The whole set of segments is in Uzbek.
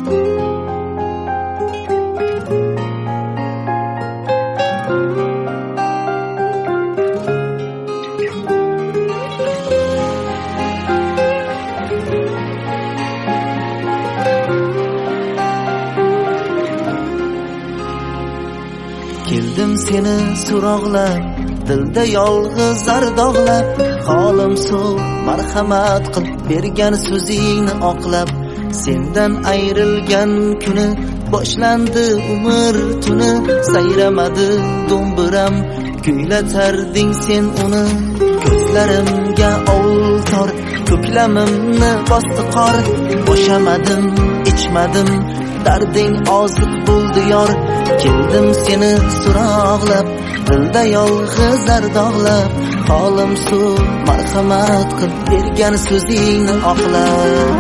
Keldim seni so'roqlab, dilda yolg'iz zardog'lab, holim suv marhamat qil, bergan so'zingni oqlab, sendan ayrilgan kuni boshlandi umr tuni, sayramadi do'mbiram, kuylatarding sen uni. Ko'zlarimga ovul tor, ko'klamimni bosdi qor, boshamadim, ichmadim, darding oziq bo'ldi yor. Keldim seni so'roqlab, dilda yolg'iz zardog'lab, holim suv marhamat qil, bergan so'zingni oqlab.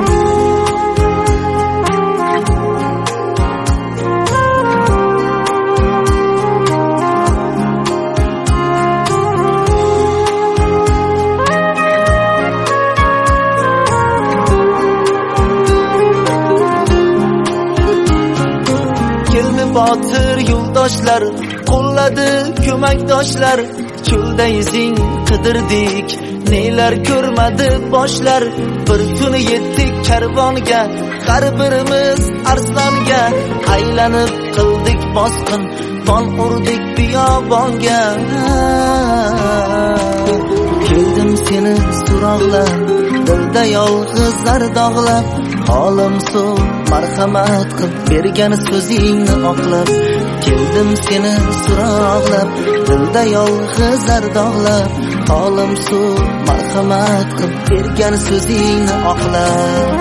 Botir yo'ldoshlar, qo'lladi ko'makdoshlar, cho'lda izing qidirdik, nelar ko'rmadi boshlar. Bir kuni yetdik karvonga, har birimiz arslonga, aylanib qildik bosqin, bon urdik biyobonga. Keldim seni so'roqlab, dilda yolg'iz zardog'lab, holim suv marhamat qil, bergan so'zingni oqlab. Keldim seni so'roqlab, dilda yolg'iz zardog'lab, holim suv marhamat qil, bergan so'zingni oqlab.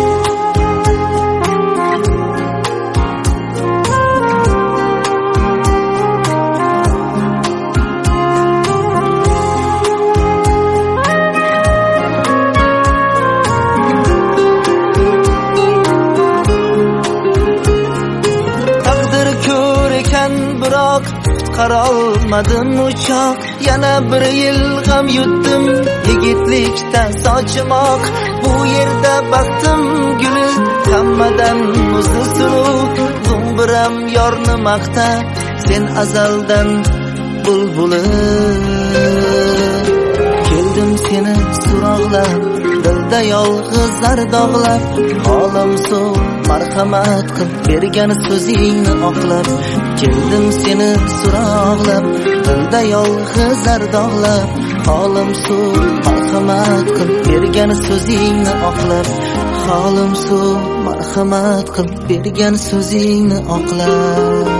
Biroq qutqarolmadim uchoq, yana bir yil g'am yutdim, yigitlikda sochimoq. Bu yerda baxtim guli, hammadan muzli suluv, do'mbiram yorni maqta, sen azaldan bulbuli. Keldim seni so'roqlab, dilda yolg'iz zardog'lab, holim suv marhamat qil, bergan so'zingni oqlab. Keldim seni so'roqlab, dilda yolg'iz zardog'lab, holim suv marhamat qil, bergan so'zingni oqlab. Holim suv marhamat qil, bergan so'zingni oqlab.